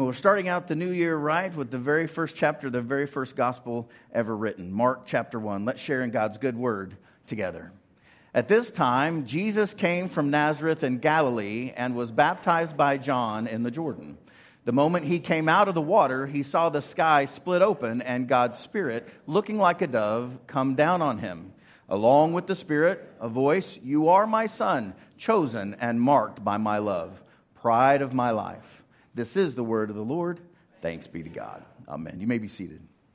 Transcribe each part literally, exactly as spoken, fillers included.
Well, we're starting out the new year right with the very first chapter, the very first gospel ever written, Mark chapter one. Let's share in God's good word together. At this time, Jesus came from Nazareth in Galilee and was baptized by John in the Jordan. The moment he came out of the water, he saw the sky split open and God's Spirit, looking like a dove, come down on him. Along with the Spirit, a voice, "You are my Son, chosen and marked by my love, pride of my life." This is the word of the Lord. Thanks be to God. Amen. You may be seated.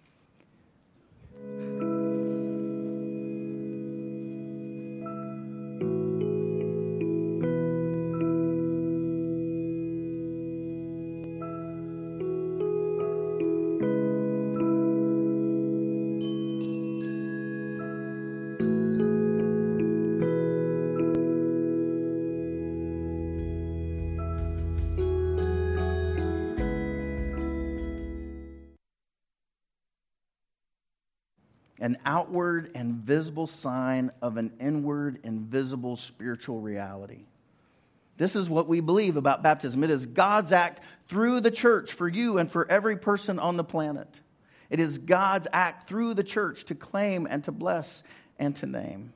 An outward and visible sign of an inward invisible spiritual reality. This is what we believe about baptism. It is God's act through the church for you and for every person on the planet. It is God's act through the church to claim and to bless and to name.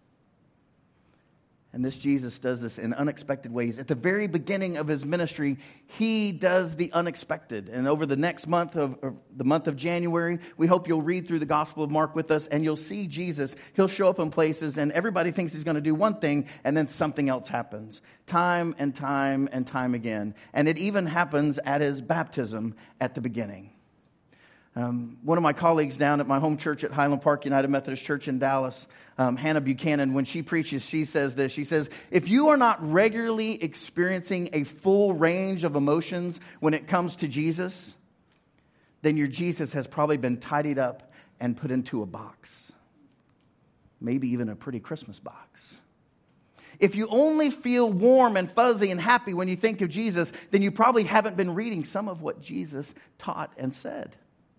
And this Jesus does this in unexpected ways. At the very beginning of his ministry, he does the unexpected. And over the next month of or the month of January, we hope you'll read through the Gospel of Mark with us and you'll see Jesus. He'll show up in places and everybody thinks he's going to do one thing and then something else happens. Time and time and time again. And it even happens at his baptism at the beginning. Um, one of my colleagues down at my home church at Highland Park United Methodist Church in Dallas, um, Hannah Buchanan, when she preaches, she says this. She says, if you are not regularly experiencing a full range of emotions when it comes to Jesus, then your Jesus has probably been tidied up and put into a box. Maybe even a pretty Christmas box. If you only feel warm and fuzzy and happy when you think of Jesus, then you probably haven't been reading some of what Jesus taught and said.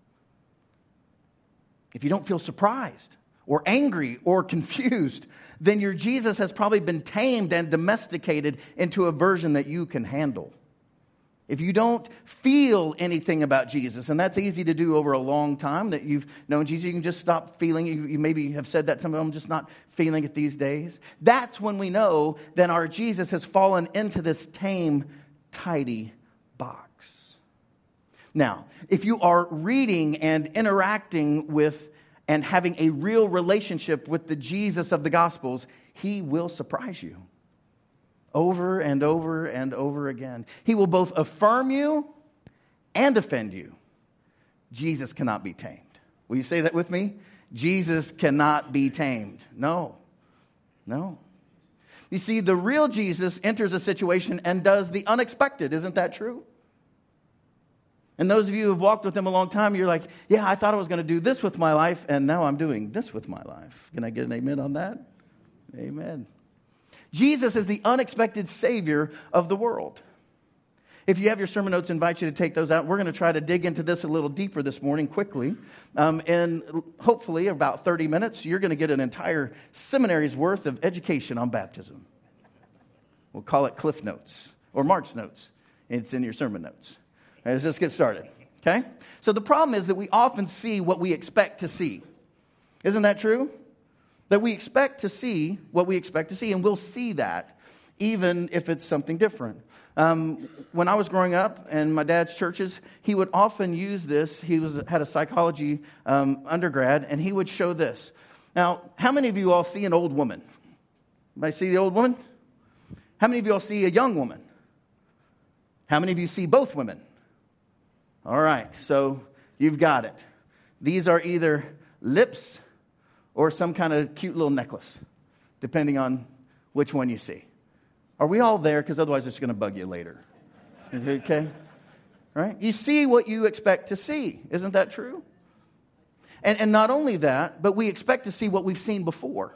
If you don't feel surprised or angry or confused, then your Jesus has probably been tamed and domesticated into a version that you can handle. If you don't feel anything about Jesus, and that's easy to do over a long time that you've known Jesus, you can just stop feeling. You, you maybe have said that some of them, just not feeling it these days. That's when we know that our Jesus has fallen into this tame, tidy box. Now, if you are reading and interacting with and having a real relationship with the Jesus of the Gospels, he will surprise you over and over and over again. He will both affirm you and offend you. Jesus cannot be tamed. Will you say that with me? Jesus cannot be tamed. No, no. You see, the real Jesus enters a situation and does the unexpected. Isn't that true? And those of you who have walked with him a long time, you're like, yeah, I thought I was going to do this with my life, and now I'm doing this with my life. Can I get an amen on that? Amen. Jesus is the unexpected Savior of the world. If you have your sermon notes, I invite you to take those out. We're going to try to dig into this a little deeper this morning quickly. Um, and hopefully, about thirty minutes, you're going to get an entire seminary's worth of education on baptism. We'll call it Cliff Notes or Mark's Notes. It's in your sermon notes. All right, let's just get started. Okay? So the problem is that we often see what we expect to see. Isn't that true? That we expect to see what we expect to see, and we'll see that even if it's something different. Um, when I was growing up in my dad's churches, he would often use this. He was had a psychology um, undergrad, and he would show this. Now, how many of you all see an old woman? Anybody see the old woman? How many of you all see a young woman? How many of you see both women? All right, so you've got it. These are either lips or some kind of cute little necklace, depending on which one you see. Are we all there? Because otherwise it's going to bug you later. Okay? All right? You see what you expect to see. Isn't that true? And, and not only that, but we expect to see what we've seen before.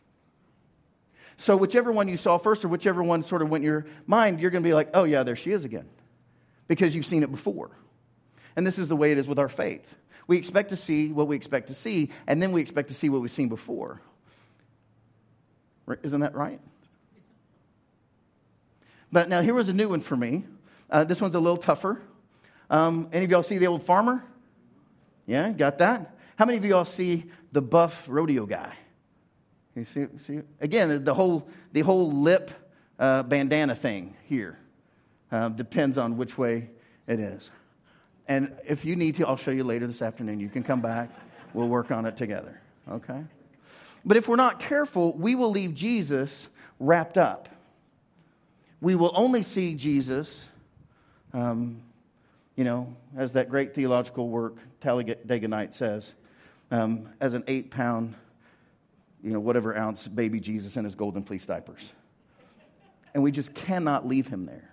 So whichever one you saw first or whichever one sort of went in your mind, you're going to be like, oh yeah, there she is again. Because you've seen it before. And this is the way it is with our faith. We expect to see what we expect to see, and then we expect to see what we've seen before. Isn't that right? But now here was a new one for me. Uh, this one's a little tougher. Um, any of y'all see the old farmer? Yeah, got that? How many of y'all see the buff rodeo guy? You see, see again, the whole the whole lip uh, bandana thing here uh, depends on which way it is. And if you need to, I'll show you later this afternoon. You can come back. We'll work on it together. Okay? But if we're not careful, we will leave Jesus wrapped up. We will only see Jesus, um, you know, as that great theological work, Talladega Night says, um, as an eight-pound, you know, whatever ounce baby Jesus in his golden fleece diapers. And we just cannot leave him there.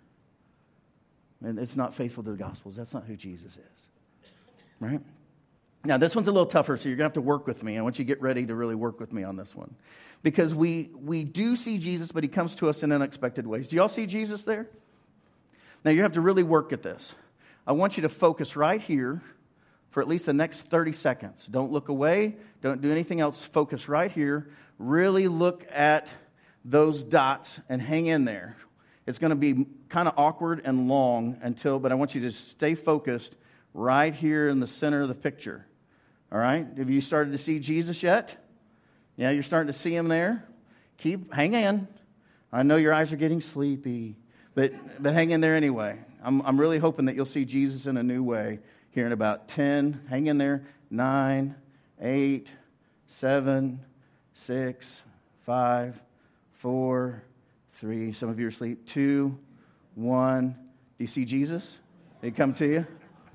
And it's not faithful to the Gospels. That's not who Jesus is. Right? Now, this one's a little tougher, so you're going to have to work with me. I want you to get ready to really work with me on this one. Because we, we do see Jesus, but he comes to us in unexpected ways. Do y'all see Jesus there? Now, you have to really work at this. I want you to focus right here for at least the next thirty seconds. Don't look away. Don't do anything else. Focus right here. Really look at those dots and hang in there. It's going to be kind of awkward and long until, but I want you to stay focused right here in the center of the picture. All right? Have you started to see Jesus yet? Yeah, you're starting to see him there. Keep, hang in. I know your eyes are getting sleepy, but but hang in there anyway. I'm I'm really hoping that you'll see Jesus in a new way here in about ten. Hang in there. Nine, eight, seven, six, five, four, three. Some of you are asleep. Two, one. Do you see Jesus? Did he come to you?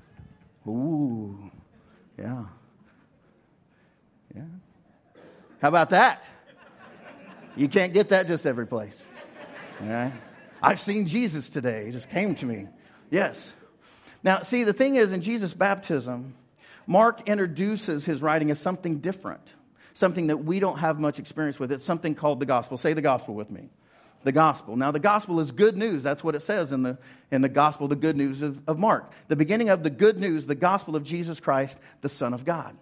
Ooh, yeah. Yeah. How about that? You can't get that just every place. All right? I've seen Jesus today. He just came to me. Yes. Now, see, the thing is, in Jesus' baptism, Mark introduces his writing as something different, something that we don't have much experience with. It's something called the gospel. Say the gospel with me. The gospel. Now, the gospel is good news. That's what it says in the in the gospel, the good news of, of Mark. The beginning of the good news, the gospel of Jesus Christ, the Son of God.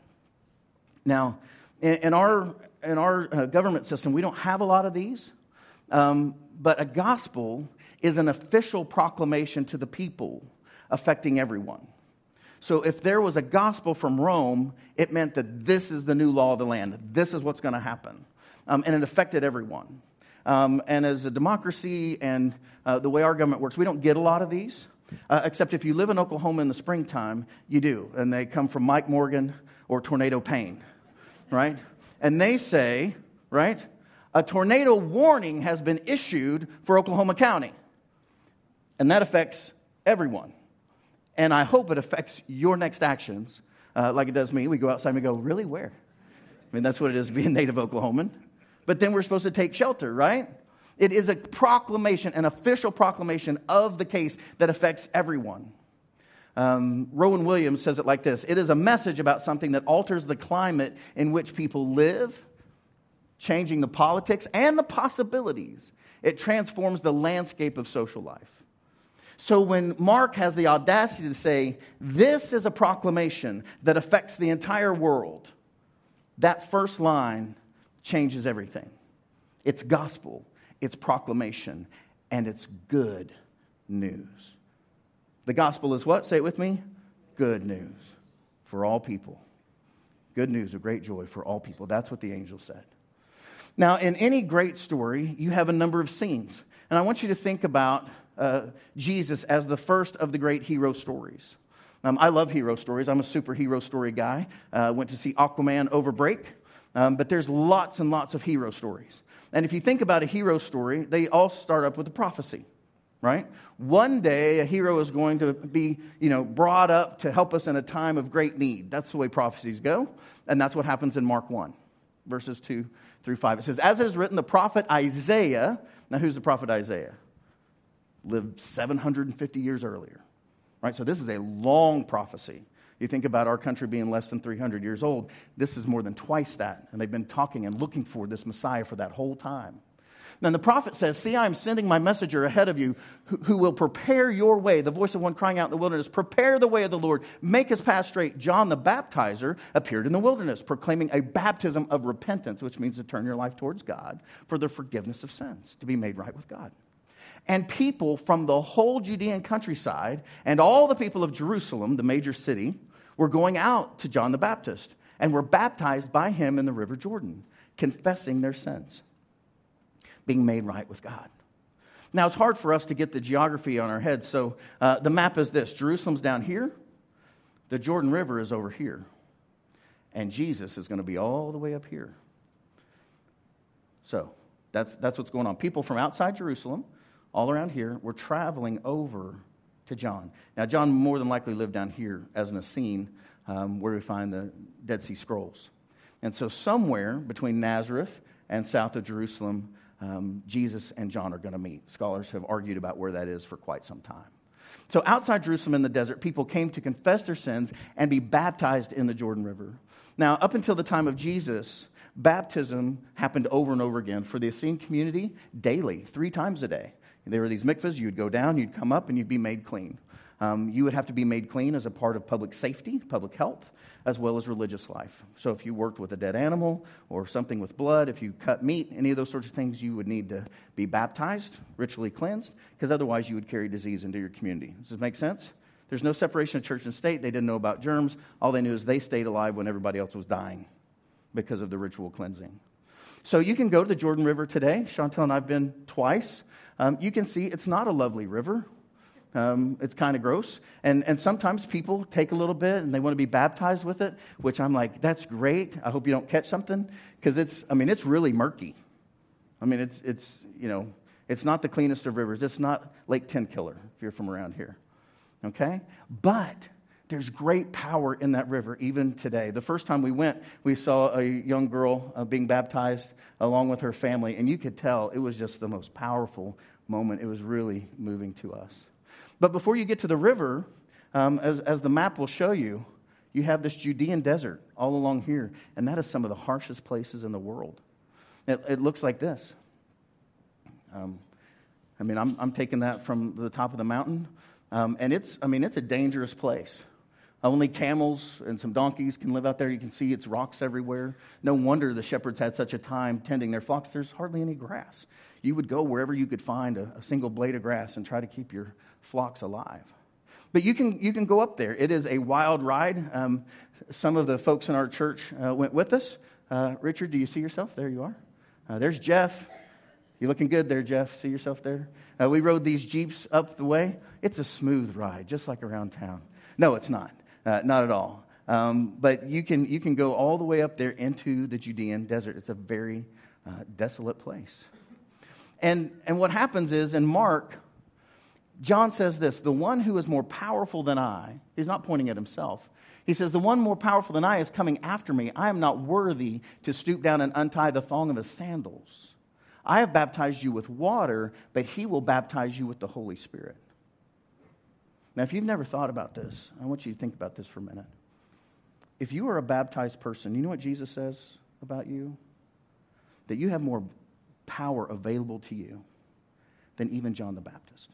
Now, in, in our in our uh, government system, we don't have a lot of these, um, but a gospel is an official proclamation to the people affecting everyone. So if there was a gospel from Rome, it meant that this is the new law of the land. This is what's going to happen. Um, and it affected everyone. Um, and as a democracy and uh, the way our government works, we don't get a lot of these. Uh, except if you live in Oklahoma in the springtime, you do. And they come from Mike Morgan or Tornado Payne, right? And they say, right, a tornado warning has been issued for Oklahoma County. And that affects everyone. And I hope it affects your next actions uh, like it does me. We go outside and we go, really, where? I mean, that's what it is to be a native Oklahoman. But then we're supposed to take shelter, right? It is a proclamation, an official proclamation of the case that affects everyone. Um, Rowan Williams says it like this. It is a message about something that alters the climate in which people live, changing the politics and the possibilities. It transforms the landscape of social life. So when Mark has the audacity to say, this is a proclamation that affects the entire world, that first line changes everything. It's gospel, it's proclamation, and it's good news. The gospel is what? Say it with me. Good news for all people. Good news of great joy for all people. That's what the angel said. Now, in any great story, you have a number of scenes. And I want you to think about uh, Jesus as the first of the great hero stories. Um, I love hero stories. I'm a superhero story guy. Uh, went to see Aquaman over break. Um, but there's lots and lots of hero stories. And if you think about a hero story, they all start up with a prophecy, right? One day, a hero is going to be, you know, brought up to help us in a time of great need. That's the way prophecies go. And that's what happens in Mark one, verses two through five. It says, as it is written, the prophet Isaiah. Now, who's the prophet Isaiah? Lived seven hundred fifty years earlier, right? So this is a long prophecy. You think about our country being less than three hundred years old. This is more than twice that. And they've been talking and looking for this Messiah for that whole time. Then the prophet says, see, I am sending my messenger ahead of you who, who will prepare your way. The voice of one crying out in the wilderness, prepare the way of the Lord. Make his path straight. John the baptizer appeared in the wilderness, proclaiming a baptism of repentance, which means to turn your life towards God for the forgiveness of sins, to be made right with God. And people from the whole Judean countryside and all the people of Jerusalem, the major city, were going out to John the Baptist and were baptized by him in the river Jordan, confessing their sins, being made right with God. Now, it's hard for us to get the geography on our heads, so uh, the map is this. Jerusalem's down here. The Jordan River is over here. And Jesus is going to be all the way up here. So that's, that's what's going on. People from outside Jerusalem, all around here, were traveling over to John. Now, John more than likely lived down here as an Essene, um, where we find the Dead Sea Scrolls. And so somewhere between Nazareth and south of Jerusalem, um, Jesus and John are going to meet. Scholars have argued about where that is for quite some time. So outside Jerusalem in the desert, people came to confess their sins and be baptized in the Jordan River. Now, up until the time of Jesus, baptism happened over and over again for the Essene community daily, three times a day. There were these mikvahs. You'd go down, you'd come up, and you'd be made clean. Um, you would have to be made clean as a part of public safety, public health, as well as religious life. So if you worked with a dead animal or something with blood, if you cut meat, any of those sorts of things, you would need to be baptized, ritually cleansed, because otherwise you would carry disease into your community. Does this make sense? There's no separation of church and state. They didn't know about germs. All they knew is they stayed alive when everybody else was dying because of the ritual cleansing. So you can go to the Jordan River today. Chantel and I have been twice. Um, you can see it's not a lovely river. Um, it's kind of gross. And, and sometimes people take a little bit and they want to be baptized with it, which I'm like, that's great. I hope you don't catch something. Because it's, I mean, it's really murky. I mean, it's, it's, you know, it's not the cleanest of rivers. It's not Lake Tenkiller, if you're from around here. Okay? But there's great power in that river even today. The first time we went, we saw a young girl uh, being baptized along with her family, and you could tell it was just the most powerful moment. It was really moving to us. But before you get to the river, um, as, as the map will show you, you have this Judean desert all along here, and that is some of the harshest places in the world. It, it looks like this. Um, I mean, I'm, I'm taking that from the top of the mountain, um, and it's, I mean, it's a dangerous place. Only camels and some donkeys can live out there. You can see it's rocks everywhere. No wonder the shepherds had such a time tending their flocks. There's hardly any grass. You would go wherever you could find a, a single blade of grass and try to keep your flocks alive. But you can you can go up there. It is a wild ride. Um, some of the folks in our church uh, went with us. Uh, Richard, do you see yourself? There you are. Uh, there's Jeff. You're looking good there, Jeff. See yourself there? Uh, we rode these Jeeps up the way. It's a smooth ride, just like around town. No, it's not. Uh, not at all. Um, but you can you can go all the way up there into the Judean desert. It's a very uh, desolate place. And and what happens is in Mark, John says this: the one who is more powerful than I, he's not pointing at himself. He says, the one more powerful than I is coming after me. I am not worthy to stoop down and untie the thong of his sandals. I have baptized you with water, but he will baptize you with the Holy Spirit. Now, if you've never thought about this, I want you to think about this for a minute. If you are a baptized person, you know what Jesus says about you? That you have more power available to you than even John the Baptist.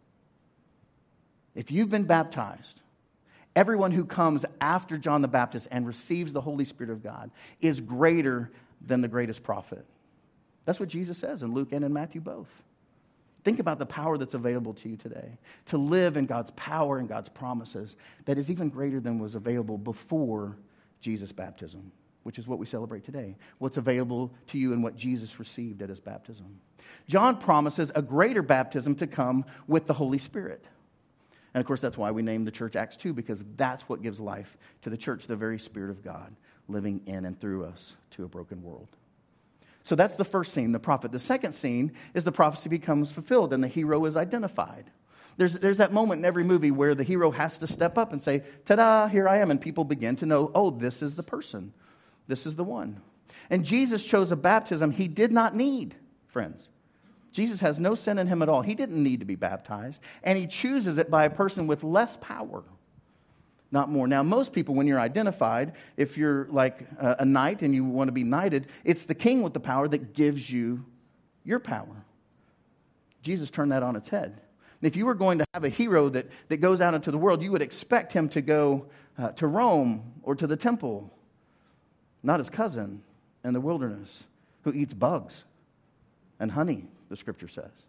If you've been baptized, everyone who comes after John the Baptist and receives the Holy Spirit of God is greater than the greatest prophet. That's what Jesus says in Luke and in Matthew both. Think about the power that's available to you today. To live in God's power and God's promises that is even greater than was available before Jesus' baptism, which is what we celebrate today. What's available to you and what Jesus received at his baptism. John promises a greater baptism to come with the Holy Spirit. And of course, that's why we named the church Acts two, because that's what gives life to the church, the very Spirit of God living in and through us to a broken world. So that's the first scene, the prophet. The second scene is the prophecy becomes fulfilled and the hero is identified. There's, there's that moment in every movie where the hero has to step up and say, ta-da, here I am. And people begin to know, oh, this is the person. This is the one. And Jesus chose a baptism he did not need, friends. Jesus has no sin in him at all. He didn't need to be baptized. And he chooses it by a person with less power, not more. Now, most people, when you're identified, if you're like a, a knight and you want to be knighted, it's the king with the power that gives you your power. Jesus turned that on its head. If you were going to have a hero that, that goes out into the world, you would expect him to go uh, to Rome or to the temple, not his cousin in the wilderness who eats bugs and honey, the scripture says.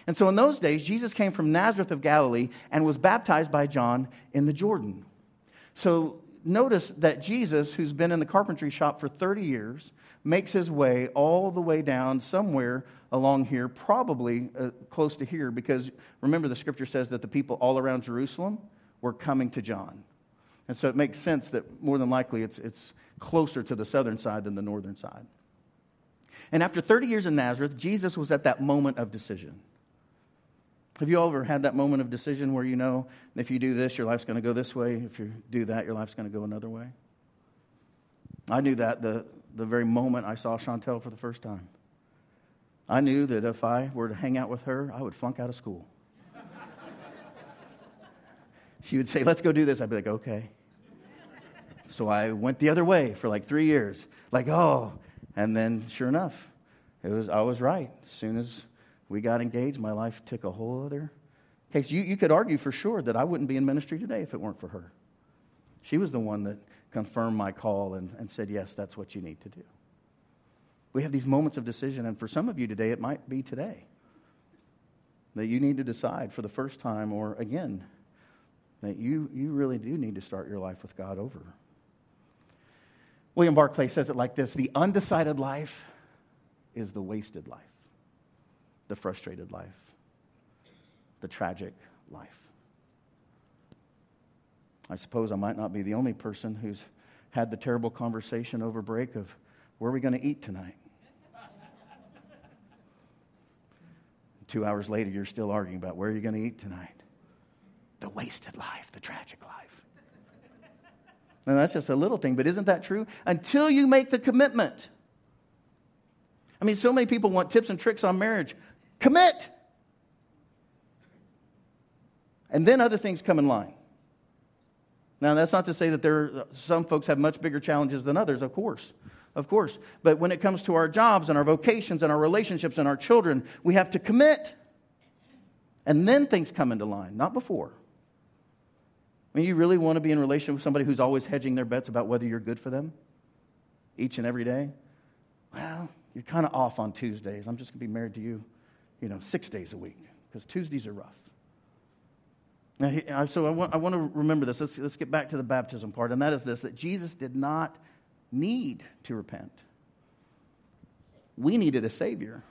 And so in those days, Jesus came from Nazareth of Galilee and was baptized by John in the Jordan. So notice that Jesus, who's been in the carpentry shop for thirty years, makes his way all the way down somewhere along here, probably uh, close to here, because remember the scripture says that the people all around Jerusalem were coming to John. And so it makes sense that more than likely it's, it's closer to the southern side than the northern side. And after thirty years in Nazareth, Jesus was at that moment of decision. Have you ever had that moment of decision where you know if you do this, your life's going to go this way. If you do that, your life's going to go another way? I knew that the, the very moment I saw Chantel for the first time. I knew that if I were to hang out with her, I would flunk out of school. She would say, let's go do this. I'd be like, okay. So I went the other way for like three years. Like, oh. And then sure enough, it was I was right. As soon as we got engaged, my life took a whole other case. You, you could argue for sure that I wouldn't be in ministry today if it weren't for her. She was the one that confirmed my call and, and said, yes, that's what you need to do. We have these moments of decision, and for some of you today, it might be today that you need to decide for the first time or again that you, you really do need to start your life with God over. William Barclay says it like this: the undecided life is the wasted life, the frustrated life, the tragic life. I suppose I might not be the only person who's had the terrible conversation over break of where are we going to eat tonight? Two hours later, you're still arguing about where are you going to eat tonight? The wasted life, the tragic life. And that's just a little thing, but isn't that true? Until you make the commitment. I mean, so many people want tips and tricks on marriage. Commit. And then other things come in line. Now, that's not to say that there are, some folks have much bigger challenges than others, of course. Of course. But when it comes to our jobs and our vocations and our relationships and our children, we have to commit. And then things come into line, not before. I mean, you really want to be in a relationship with somebody who's always hedging their bets about whether you're good for them each and every day? Well, you're kind of off on Tuesdays. I'm just going to be married to you, you know, six days a week because Tuesdays are rough. Now, so I want, I want to remember this. Let's, let's get back to the baptism part, and that is this, that Jesus did not need to repent. We needed a Savior.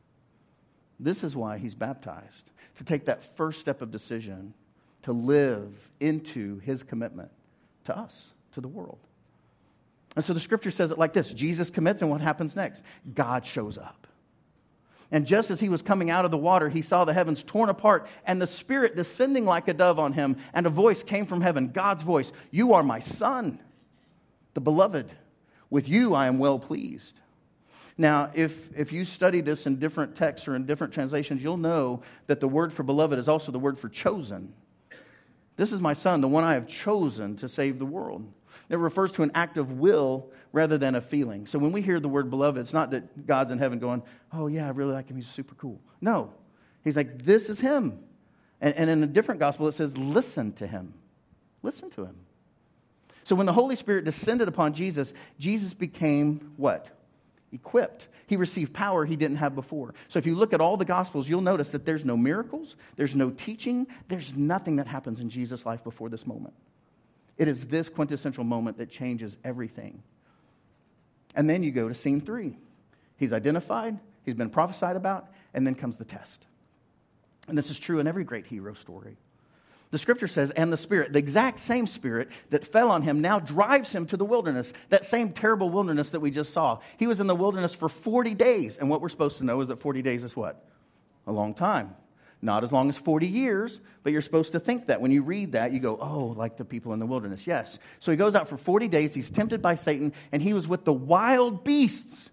This is why he's baptized, to take that first step of decision to live into his commitment to us, to the world. And so the scripture says it like this: Jesus commits, and what happens next? God shows up. And just as he was coming out of the water, he saw the heavens torn apart and the Spirit descending like a dove on him. And a voice came from heaven, God's voice: "You are my Son, the beloved. With you I am well pleased." Now, if, if you study this in different texts or in different translations, you'll know that the word for beloved is also the word for chosen. This is my Son, the one I have chosen to save the world. It refers to an act of will rather than a feeling. So when we hear the word beloved, it's not that God's in heaven going, oh yeah, I really like him, he's super cool. No. He's like, this is him. And, and in a different gospel, it says, listen to him. Listen to him. So when the Holy Spirit descended upon Jesus, Jesus became what? Equipped. He received power he didn't have before. So if you look at all the Gospels, you'll notice that there's no miracles, there's no teaching, there's nothing that happens in Jesus' life before this moment. It is this quintessential moment that changes everything. And then you go to scene three. He's identified, he's been prophesied about, and then comes the test. And this is true in every great hero story. The scripture says, and the Spirit, the exact same Spirit that fell on him now drives him to the wilderness, that same terrible wilderness that we just saw. He was in the wilderness for forty days. And what we're supposed to know is that forty days is what? A long time. Not as long as forty years, but you're supposed to think that. When you read that, you go, oh, like the people in the wilderness. Yes. So he goes out for forty days. He's tempted by Satan, and he was with the wild beasts.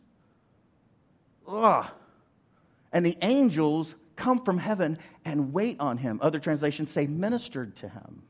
Ugh. And the angels come from heaven and wait on him. Other translations say ministered to him.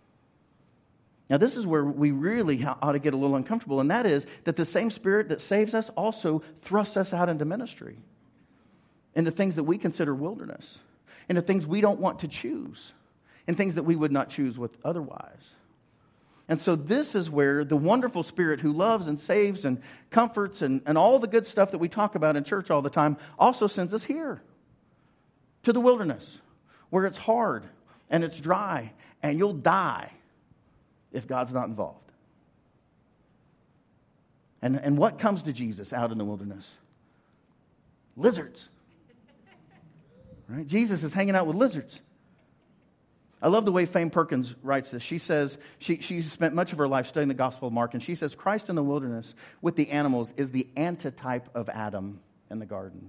Now, this is where we really ought to get a little uncomfortable, and that is that the same Spirit that saves us also thrusts us out into ministry, into things that we consider wilderness, into things we don't want to choose, and things that we would not choose with otherwise. And so this is where the wonderful Spirit who loves and saves and comforts and, and all the good stuff that we talk about in church all the time also sends us here to the wilderness where it's hard and it's dry and you'll die if God's not involved. And, and what comes to Jesus out in the wilderness? Lizards. Right? Jesus is hanging out with lizards. I love the way Fame Perkins writes this. She says she, she spent much of her life studying the Gospel of Mark, and she says Christ in the wilderness with the animals is the antitype of Adam in the garden.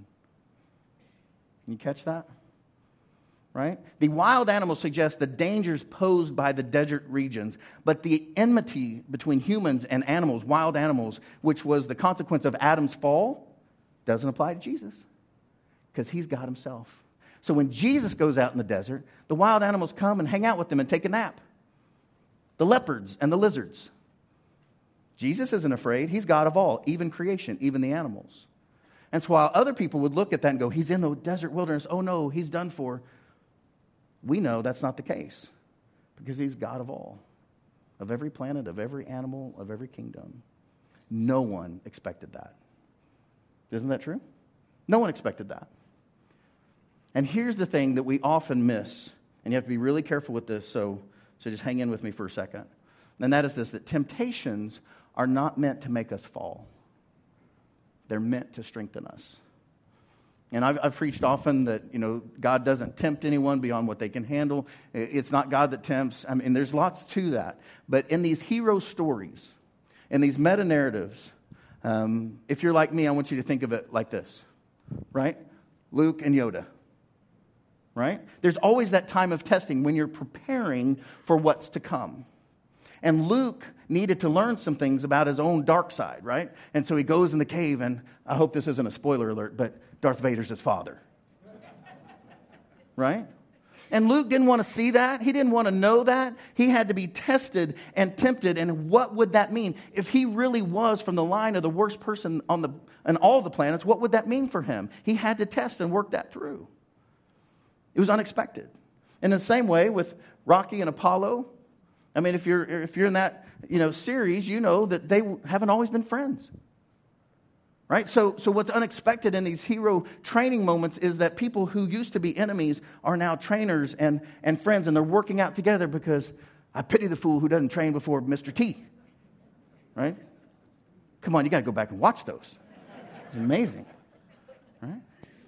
Can you catch that? Right? The wild animals suggest the dangers posed by the desert regions, but the enmity between humans and animals, wild animals, which was the consequence of Adam's fall, doesn't apply to Jesus because he's God himself. So when Jesus goes out in the desert, the wild animals come and hang out with him and take a nap. The leopards and the lizards. Jesus isn't afraid. He's God of all, even creation, even the animals. And so while other people would look at that and go, he's in the desert wilderness, oh no, he's done for. We know that's not the case because he's God of all, of every planet, of every animal, of every kingdom. No one expected that. Isn't that true? No one expected that. And here's the thing that we often miss, and you have to be really careful with this, so, so just hang in with me for a second. And that is this, that temptations are not meant to make us fall. They're meant to strengthen us. And I've, I've preached often that, you know, God doesn't tempt anyone beyond what they can handle. It's not God that tempts. I mean, there's lots to that. But in these hero stories, in these meta-narratives, um, if you're like me, I want you to think of it like this, right? Luke and Yoda, right? There's always that time of testing when you're preparing for what's to come. And Luke needed to learn some things about his own dark side, right? And so he goes in the cave, and I hope this isn't a spoiler alert, but Darth Vader's his father. Right? And Luke didn't want to see that. He didn't want to know that. He had to be tested and tempted. And what would that mean? If he really was from the line of the worst person on the on all the planets, what would that mean for him? He had to test and work that through. It was unexpected. And in the same way with Rocky and Apollo, I mean, if you're if you're in that, you know, series, you know that they haven't always been friends. Right? So, so what's unexpected in these hero training moments is that people who used to be enemies are now trainers and, and friends, and they're working out together because I pity the fool who doesn't train before Mister T. Right? Come on, you got to go back and watch those. It's amazing. Right?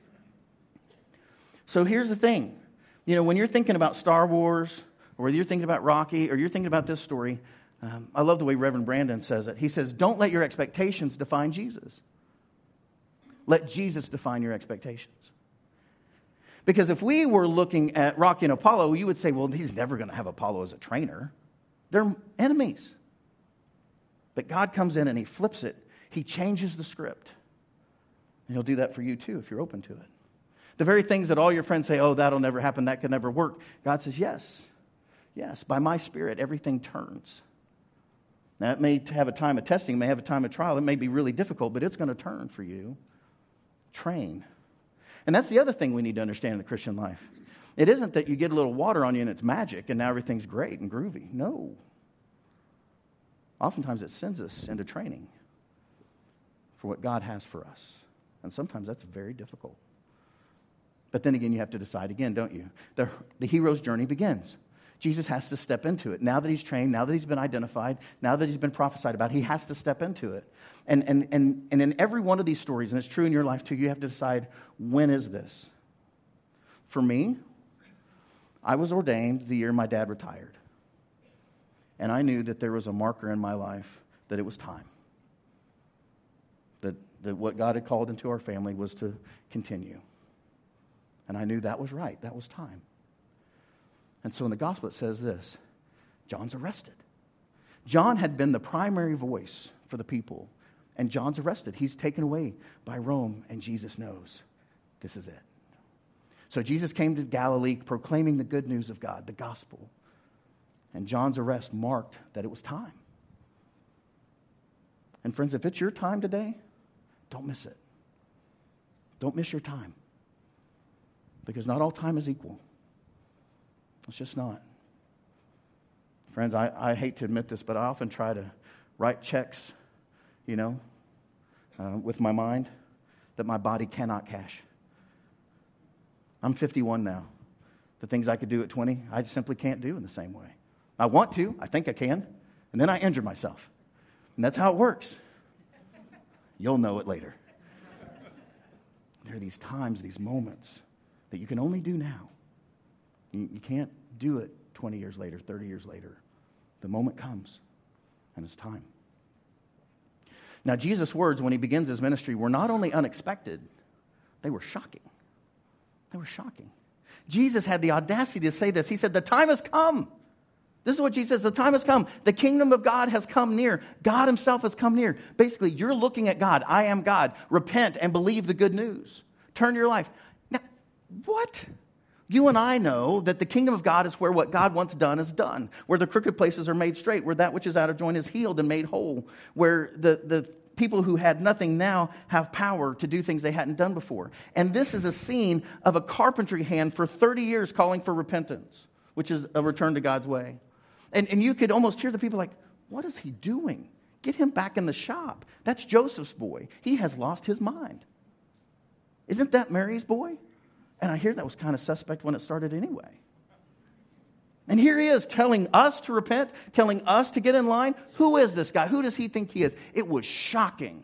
So here's the thing. You know, when you're thinking about Star Wars, or whether you're thinking about Rocky, or you're thinking about this story, um, I love the way Reverend Brandon says it. He says, don't let your expectations define Jesus. Let Jesus define your expectations. Because if we were looking at Rocky and Apollo, you would say, well, he's never going to have Apollo as a trainer. They're enemies. But God comes in and he flips it. He changes the script. And he'll do that for you too if you're open to it. The very things that all your friends say, oh, that'll never happen, that could never work. God says, yes, yes, by my Spirit, everything turns. Now, it may have a time of testing, it may have a time of trial, it may be really difficult, but it's going to turn for you. Train. And that's the other thing we need to understand in the Christian life. It isn't that you get a little water on you and it's magic and now everything's great and groovy. No. Oftentimes it sends us into training for what God has for us. And sometimes that's very difficult. But then again, you have to decide again, don't you? The, the hero's journey begins. Jesus has to step into it. Now that he's trained, now that he's been identified, now that he's been prophesied about, he has to step into it. And, and, and, and in every one of these stories, and it's true in your life too, you have to decide, when is this? For me, I was ordained the year my dad retired. And I knew that there was a marker in my life that it was time. That, that what God had called into our family was to continue. And I knew that was right. That was time. And so in the gospel it says this, John's arrested. John had been the primary voice for the people, and John's arrested. He's taken away by Rome, and Jesus knows this is it. So Jesus came to Galilee proclaiming the good news of God, the gospel. And John's arrest marked that it was time. And friends, if it's your time today, don't miss it. Don't miss your time. Because not all time is equal. It's just not. Friends, I, I hate to admit this, but I often try to write checks, you know, uh, with my mind that my body cannot cash. I'm fifty-one now. The things I could do at twenty, I simply can't do in the same way. I want to, I think I can, and then I injure myself. And that's how it works. You'll know it later. There are these times, these moments that you can only do now. You, you can't do it twenty years later, thirty years later. The moment comes, and it's time. Now, Jesus' words when he begins his ministry were not only unexpected, they were shocking. They were shocking. Jesus had the audacity to say this. He said, the time has come. This is what Jesus says. The time has come. The kingdom of God has come near. God himself has come near. Basically, you're looking at God. I am God. Repent and believe the good news. Turn your life. Now, what? You and I know that the kingdom of God is where what God wants done is done. Where the crooked places are made straight. Where that which is out of joint is healed and made whole. Where the, the people who had nothing now have power to do things they hadn't done before. And this is a scene of a carpentry hand for thirty years calling for repentance, which is a return to God's way. And, and you could almost hear the people like, what is he doing? Get him back in the shop. That's Joseph's boy. He has lost his mind. Isn't that Mary's boy? And I hear that was kind of suspect when it started anyway. And here he is telling us to repent, telling us to get in line. Who is this guy? Who does he think he is? It was shocking.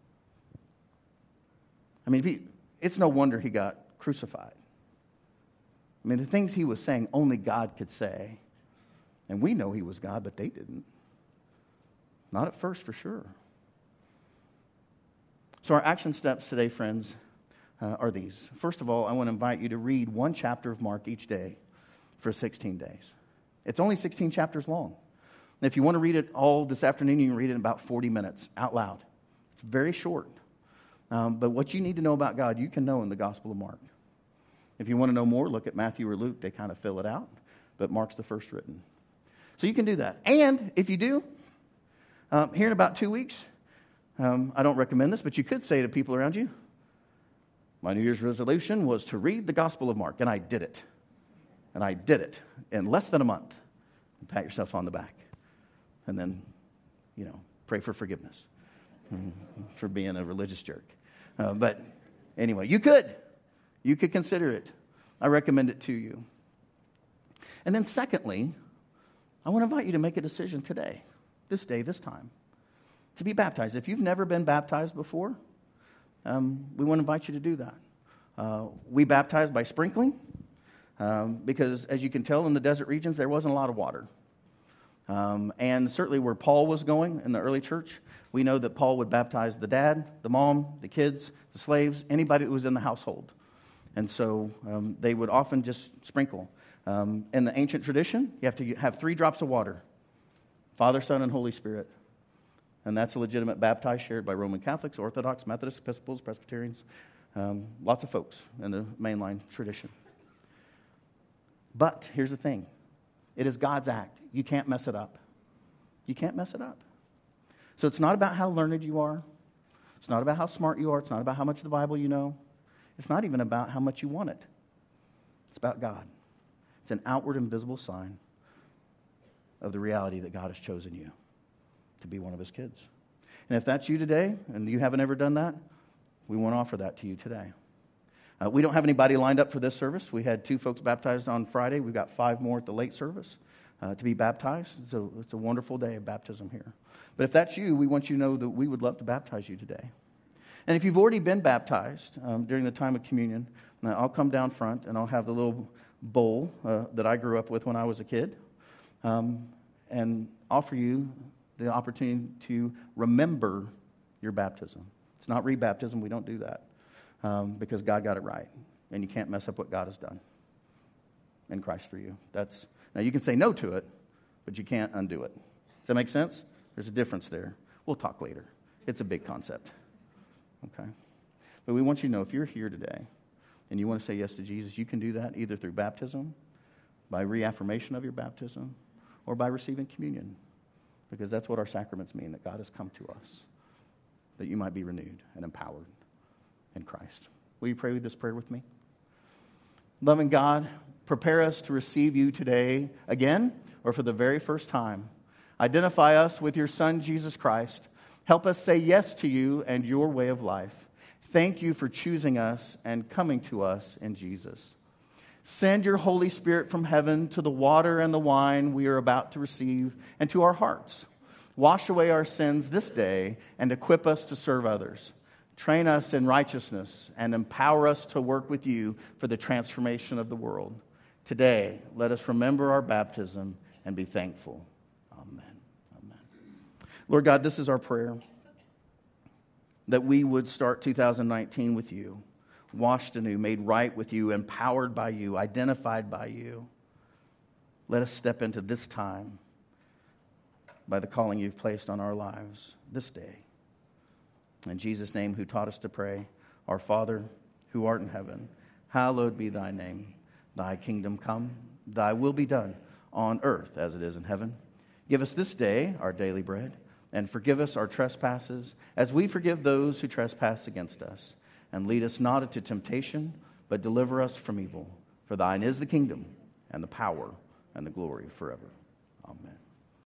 I mean, it's no wonder he got crucified. I mean, the things he was saying, only God could say. And we know he was God, but they didn't. Not at first, for sure. So our action steps today, friends, uh, are these. First of all, I want to invite you to read one chapter of Mark each day for sixteen days. It's only sixteen chapters long. And if you want to read it all this afternoon, you can read it in about forty minutes out loud. It's very short. Um, but what you need to know about God, you can know in the Gospel of Mark. If you want to know more, look at Matthew or Luke. They kind of fill it out. But Mark's the first written. So you can do that. And if you do, um, here in about two weeks, um, I don't recommend this, but you could say to people around you, my New Year's resolution was to read the Gospel of Mark. And I did it. And I did it in less than a month. And pat yourself on the back. And then, you know, pray for forgiveness for being a religious jerk. Uh, but anyway, you could. You could consider it. I recommend it to you. And then secondly, I want to invite you to make a decision today, this day, this time, to be baptized. If you've never been baptized before, um, we want to invite you to do that. Uh, we baptize by sprinkling um, because, as you can tell, in the desert regions, there wasn't a lot of water. Um, and certainly where Paul was going in the early church, we know that Paul would baptize the dad, the mom, the kids, the slaves, anybody that was in the household. And so um, they would often just sprinkle. Um, in the ancient tradition, you have to have three drops of water. Father, Son, and Holy Spirit. And that's a legitimate baptize shared by Roman Catholics, Orthodox, Methodists, Episcopals, Presbyterians, um, lots of folks in the mainline tradition. But here's the thing. It is God's act. You can't mess it up. You can't mess it up. So it's not about how learned you are. It's not about how smart you are. It's not about how much of the Bible you know. It's not even about how much you want it. It's about God. It's an outward and visible sign of the reality that God has chosen you to be one of his kids. And if that's you today, and you haven't ever done that, we want to offer that to you today. Uh, we don't have anybody lined up for this service. We had two folks baptized on Friday. We've got five more at the late service uh, to be baptized. It's a, it's a wonderful day of baptism here. But if that's you, we want you to know that we would love to baptize you today. And if you've already been baptized um, during the time of communion, I'll come down front and I'll have the little bowl uh, that I grew up with when I was a kid um, and offer you the opportunity to remember your baptism. It's not rebaptism. We don't do that um, because God got it right. And you can't mess up what God has done in Christ for you. That's now, you can say no to it, but you can't undo it. Does that make sense? There's a difference there. We'll talk later. It's a big concept. Okay? But we want you to know if you're here today and you want to say yes to Jesus, you can do that either through baptism, by reaffirmation of your baptism, or by receiving communion. Because that's what our sacraments mean, that God has come to us, that you might be renewed and empowered in Christ. Will you pray this prayer with me? Loving God, prepare us to receive you today again or for the very first time. Identify us with your Son, Jesus Christ. Help us say yes to you and your way of life. Thank you for choosing us and coming to us in Jesus. Send your Holy Spirit from heaven to the water and the wine we are about to receive and to our hearts. Wash away our sins this day and equip us to serve others. Train us in righteousness and empower us to work with you for the transformation of the world. Today, let us remember our baptism and be thankful. Amen. Amen. Lord God, this is our prayer, that we would start two thousand nineteen with you, washed anew, made right with you, empowered by you, identified by you. Let us step into this time by the calling you've placed on our lives this day. In Jesus' name, who taught us to pray, our Father, who art in heaven, hallowed be thy name. Thy kingdom come, thy will be done on earth as it is in heaven. Give us this day our daily bread, and forgive us our trespasses as we forgive those who trespass against us. And lead us not into temptation, but deliver us from evil. For thine is the kingdom, and the power, and the glory forever. Amen.